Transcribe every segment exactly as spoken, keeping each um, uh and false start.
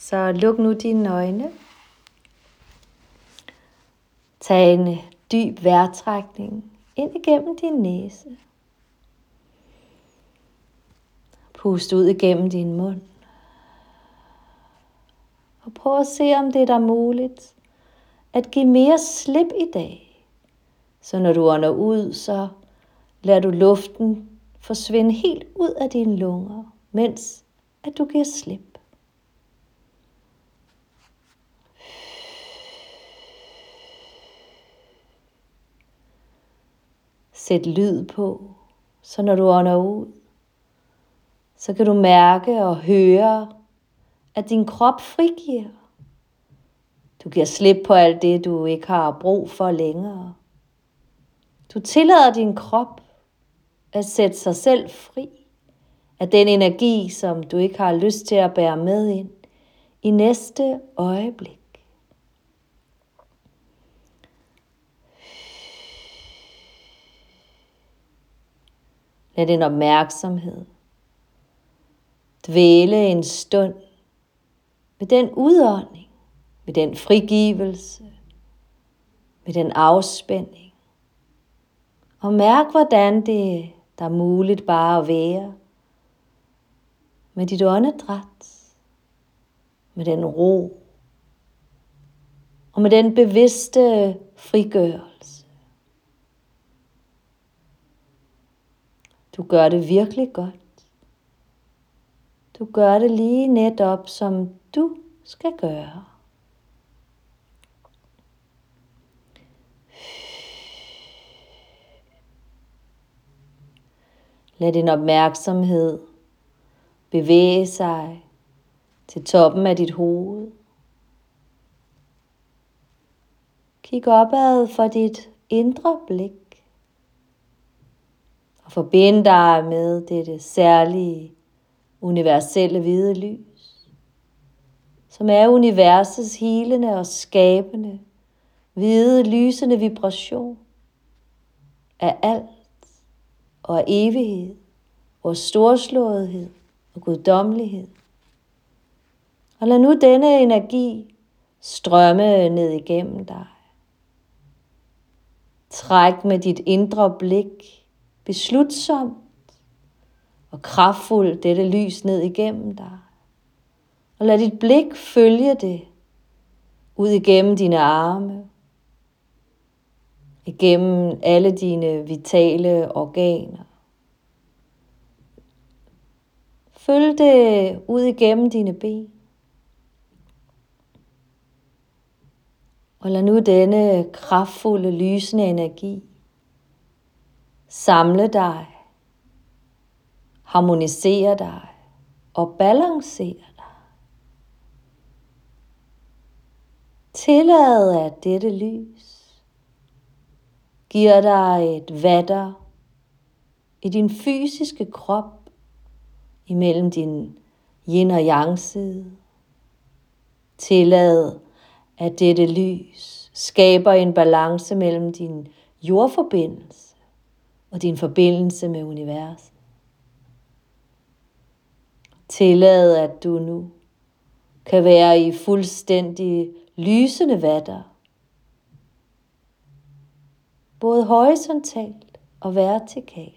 Så luk nu dine øjne. Tag en dyb vejrtrækning ind igennem din næse. Pust ud igennem din mund. Og prøv at se, om det er der muligt at give mere slip i dag. Så når du ånder ud, så lader du luften forsvinde helt ud af dine lunger, mens at du giver slip. Sæt lyd på, så når du ånder ud, så kan du mærke og høre, at din krop frigiver. Du giver slip på alt det, du ikke har brug for længere. Du tillader din krop at sætte sig selv fri af den energi, som du ikke har lyst til at bære med ind i næste øjeblik. Lad din opmærksomhed dvæle en stund ved den udånding, ved den frigivelse, ved den afspænding. Og mærk, hvordan det der er muligt bare at være med dit åndedræt, med den ro og med den bevidste frigørelse. Du gør det virkelig godt. Du gør det lige netop, som du skal gøre. Lad din opmærksomhed bevæge sig til toppen af dit hoved. Kig opad for dit indre blik. Og forbind dig med dette særlige, universelle hvide lys, som er universets helende og skabende, hvide, lysende vibration af alt og af evighed, og storslåethed og guddommelighed. Og lad nu denne energi strømme ned igennem dig. Træk med dit indre blik beslutsomt og kraftfuldt dette lys ned igennem dig. Og lad dit blik følge det ud igennem dine arme, igennem alle dine vitale organer. Følg det ud igennem dine ben. Og lad nu denne kraftfulde, lysende energi samle dig, harmonisere dig og balancere dig. Tillad, at dette lys giver dig et vatter i din fysiske krop, imellem din yin og yang side. Tillad, at dette lys skaber en balance mellem din jordforbindelse og din forbindelse med universet. Tillad, at du nu kan være i fuldstændig lysende vatter, både horisontalt og vertikalt.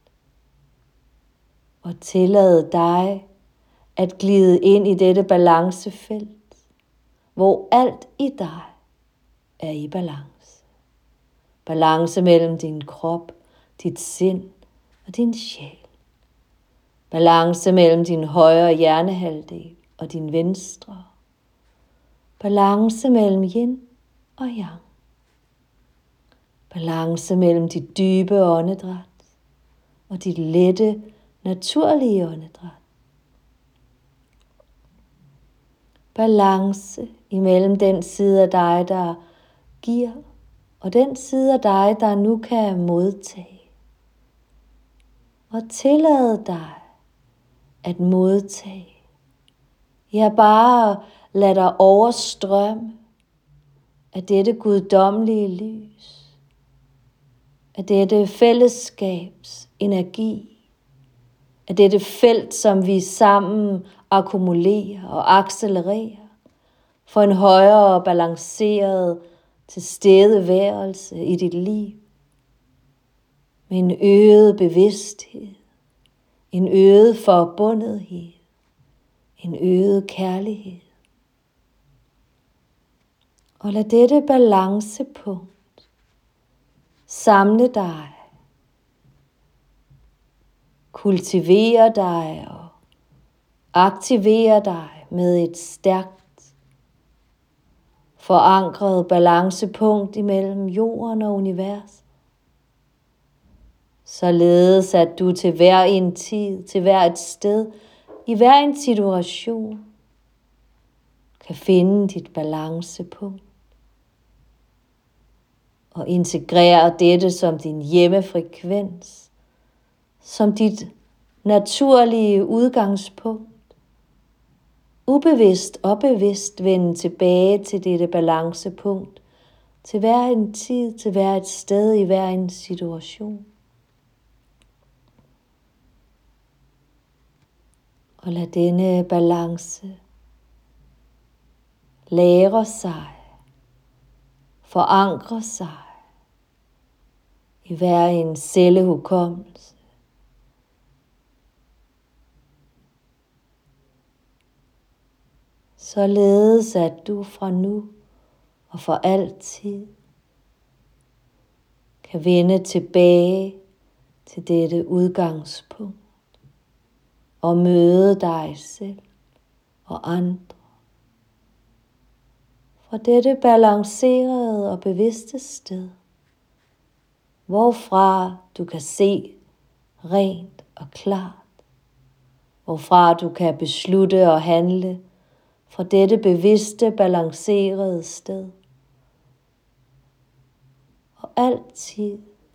Og tillad dig at glide ind i dette balancefelt, hvor alt i dig er i balance. Balance mellem din krop, dit sind og din sjæl. Balance mellem din højre hjernehalvdel og din venstre. Balance mellem yin og yang. Balance mellem dit dybe åndedræt og dit lette, naturlige åndedræt. Balance imellem den side af dig, der giver, og den side af dig, der nu kan modtage. Og tillade dig at modtage. Ja, bare lad dig overstrømme af dette guddommelige lys, af dette fællesskabs energi, af dette felt, som vi sammen akkumulere og accelerere for en højere balanceret tilstedeværelse i dit liv. Med en øget bevidsthed, en øget forbundethed, en øget kærlighed. Og lad dette balancepunkt samle dig, kultivere dig og aktivere dig med et stærkt, forankret balancepunkt imellem jorden og universet. Således at du til hver en tid, til hver et sted, i hver en situation, kan finde dit balancepunkt. Og integrere dette som din hjemmefrekvens, som dit naturlige udgangspunkt. Ubevidst og bevidst vende tilbage til dette balancepunkt, til hver en tid, til hver et sted, i hver en situation. Og lad denne balance lære sig, forankre sig i hver en cellehukommelse. Således at du fra nu og for altid kan vende tilbage til dette udgangspunkt og møde dig selv og andre fra dette balancerede og bevidste sted, hvorfra du kan se rent og klart, hvorfra du kan beslutte og handle fra dette bevidste, balancerede sted, og altid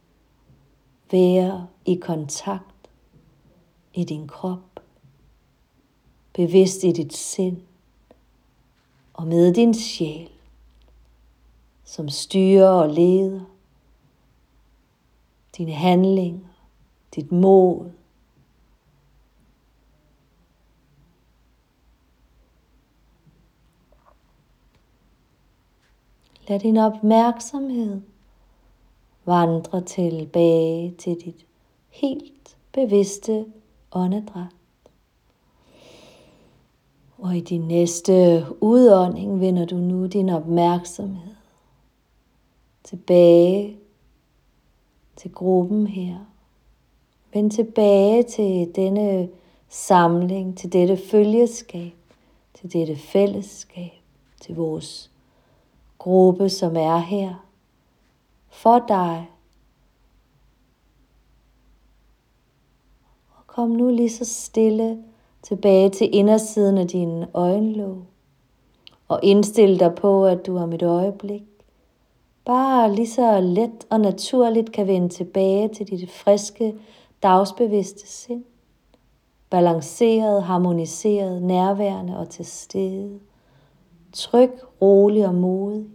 være i kontakt i din krop, bevidst i dit sind og med din sjæl, som styrer og leder dine handlinger, dit mål. Lad din opmærksomhed vandre tilbage til dit helt bevidste åndedræt. Og i din næste udånding vender du nu din opmærksomhed tilbage til gruppen her. Vend tilbage til denne samling, til dette følgeskab, til dette fællesskab, til vores gruppe, som er her for dig. Og kom nu lige så stille tilbage til indersiden af dine øjenlåg og indstil dig på, at du om et øjeblik bare lige så let og naturligt kan vende tilbage til dit friske, dagsbevidste sind. Balanceret, harmoniseret, nærværende og til stede. Tryg, rolig og modig.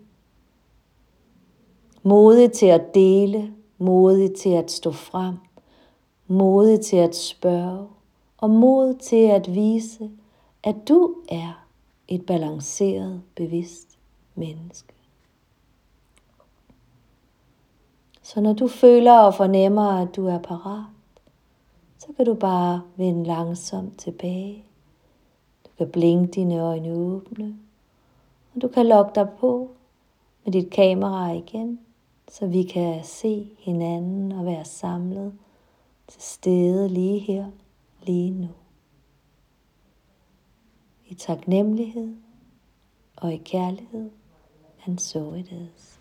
Modig til at dele, modig til at stå frem, modig til at spørge og mod til at vise, at du er et balanceret, bevidst menneske. Så når du føler og fornemmer, at du er parat, så kan du bare vende langsomt tilbage. Du kan blinke dine øjne åbne, og du kan logge dig på med dit kamera igen, så vi kan se hinanden og være samlet til stede lige her, lige nu. I taknemmelighed og i kærlighed, and so it is.